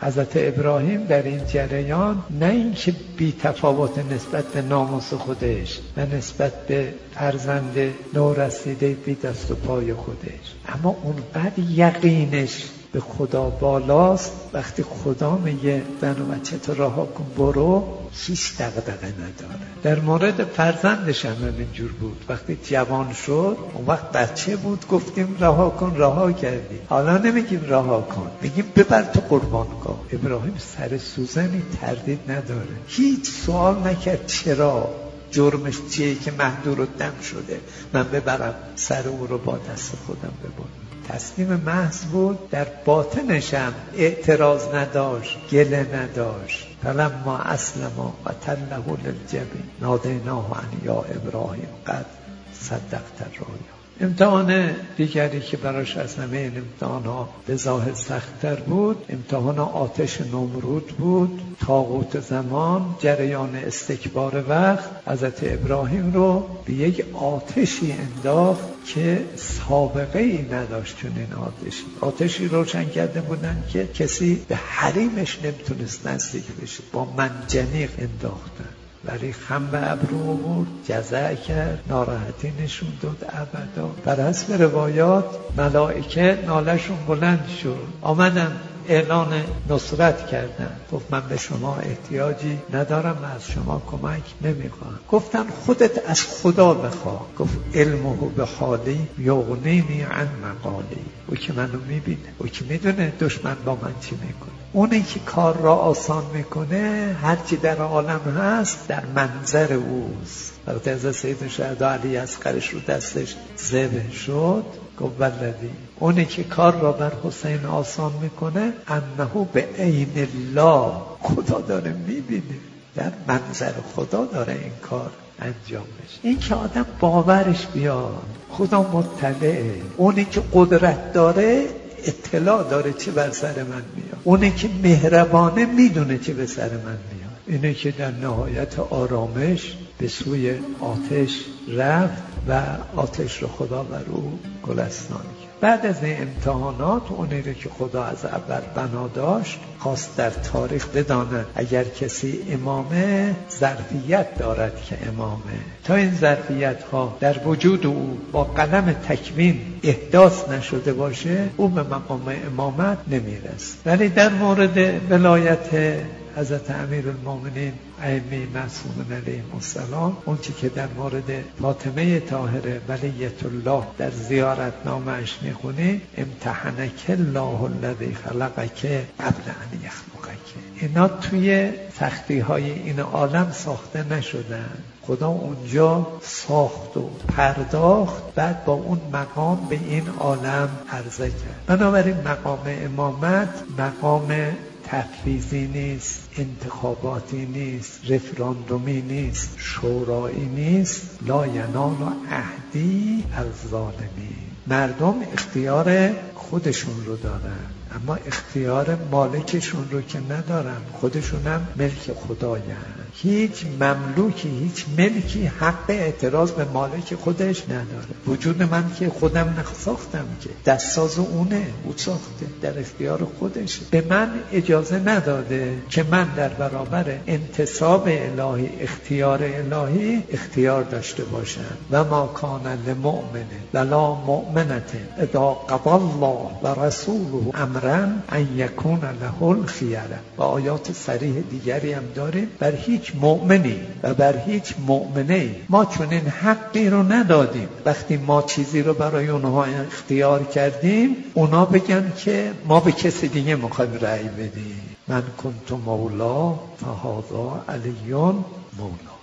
حضرت ابراهیم در این جریان نه اینکه بی تفاوت نسبت به ناموس خودش و نسبت به فرزند نورسیده بی دست و پای خودش، اما اونقدر یقینش به خدا بالاست وقتی خدا میگه زن و بچه تو رها کن برو، هیچ دغدغه نداره. در مورد فرزندش هم اینجور بود. وقتی جوان شد، اون وقت بچه بود گفتیم رها کن، رها کردیم. حالا نمیگیم رها کن، میگیم ببر تو قربانگاه. ابراهیم سر سوزنی تردید نداره، هیچ سوال نکرد چرا، جرمش چیه که مهدور و دم شده، من ببرم سر او رو با دست خودم ببرم. تصمیم محض بود. در باطنش هم اعتراض نداشت، گله نداشت. فلما اسلما و تله للجبین نادیناه ان یا ابراهیم قد صدقت الرؤیا. امتحان دیگری که براش از همه این امتحان‌ها به ظاهر سخت‌تر بود، امتحان آتش نمرود بود. طاغوت زمان، جریان استکبار وقت، حضرت ابراهیم رو به یک آتشی انداخت که سابقه ای نداشت. چون این آتشی روشن کرده بودن که کسی به حریمش نمیتونست نزدیک بشه، با منجنیق انداختن. ولی خم به ابرو بود، جزع کرد، ناراحتی نشون داد ابدا. بر حسب روایات ملائکه نالشون بلند شد، آمدن اعلان نصرت کردن. گفت من به شما احتیاجی ندارم، من از شما کمک نمیخوام. گفتن خودت از خدا بخواه. گفت علمه به حالی یغنینی عن مقالی. او که منو میبینه، او که میدونه دشمن با من چی میکنه. اونی که کار را آسان میکنه، هرچی در عالم هست در منظر اوست. وقتی از سید شهدا علی اصغرش رو دستش ذبح شد، گفت ولدی، اونی که کار را بر حسین آسان میکنه، انه به عین الله، خدا داره میبینه، در منظر خدا داره این کار انجام بشه. این که آدم باورش بیاد خدا مطلعه. اونی که قدرت داره اطلاع داره چه بر سر من میاد. اونی که مهربانه میدونه چه به سر من میاد. اینه که در نهایت آرامش به سوی آتش رفت و آتش رو خدا بر او گلستان کرد. بعد از این امتحانات، اونی رو که خدا از اول بنا داشت، خواست در تاریخ بداند اگر کسی امامه، ظرفیت دارد که امامه. تا این ظرفیت ها در وجود او با قلم تکوین احداث نشده باشه، او به مقام امامت نمیرسه. ولی در مورد ولایت حضرت امیرالمومنین ائمه معصومین علیهم السلام، اون چی که در مورد فاطمه طاهره ولیت الله در زیارتنامه‌اش میخونی، امتحنک الله الذی خلقک قبل ان یخلقک. اینا توی سختی های این عالم ساخته نشدن، خدا اونجا ساخت و پرداخت، بعد با اون مقام به این عالم عرضه کرد. بنابراین مقام امامت مقام تفویضی نیست، انتخاباتی نیست، رفراندومی نیست، شورایی نیست. لا ینال عهدی الظالمین. مردم اختیار خودشون رو دارن، اما اختیار مالکشون رو که ندارن. خودشون هم ملک خدایند. هیچ مملوکی، هیچ ملکی حق اعتراض به مالک خودش نداره. وجود من که خودم نساختم، که دستساز اونه، او ساخته، در اختیار خودشه. به من اجازه نداده که من در برابر انتصاب الهی، اختیار الهی، اختیار داشته باشم. و ما کان لمؤمن ولا مؤمنة اذا قضى الله و رسوله امرا ان یکون له الخیره. و آیات صریح دیگری هم داریم. بر هیچ مؤمنی و بر هیچ مؤمنه ما چنین حقی رو ندادیم وقتی ما چیزی رو برای اونها اختیار کردیم اونا بگن که ما به کسی دیگه میخوایم رأی بدیم. من کنت مولا فهذا علی مولا.